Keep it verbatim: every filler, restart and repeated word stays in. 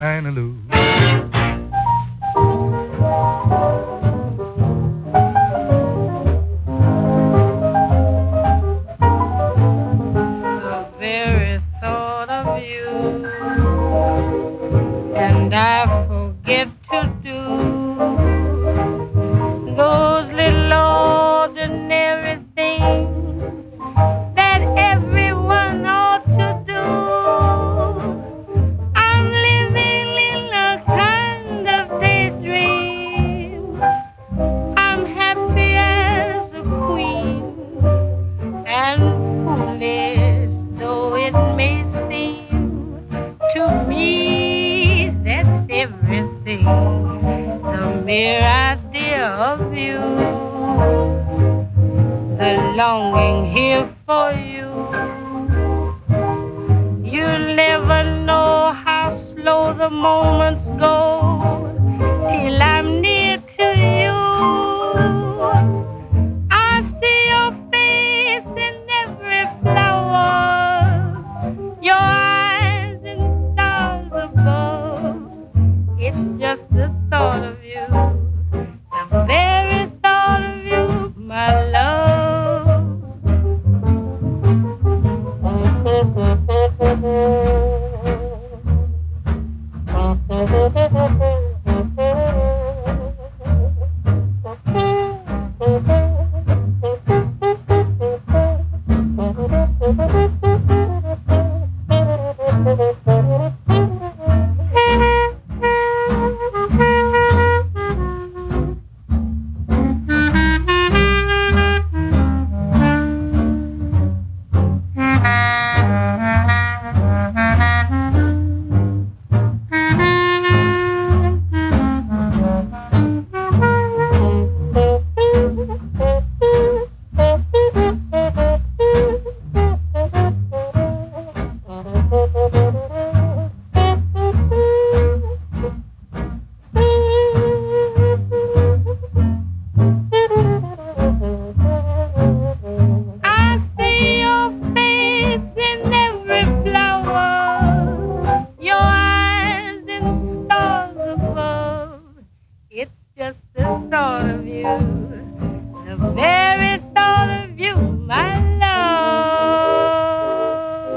Anna-Lou. The very thought of you, and I forget to do those little ordinary things that everyone ought to do. I'm living in a kind of daydream. I'm happy as a queen, and foolish though it may seem to me, that's everything. The mere idea of you, the longing here for you. You'll never know how slow the moments go till I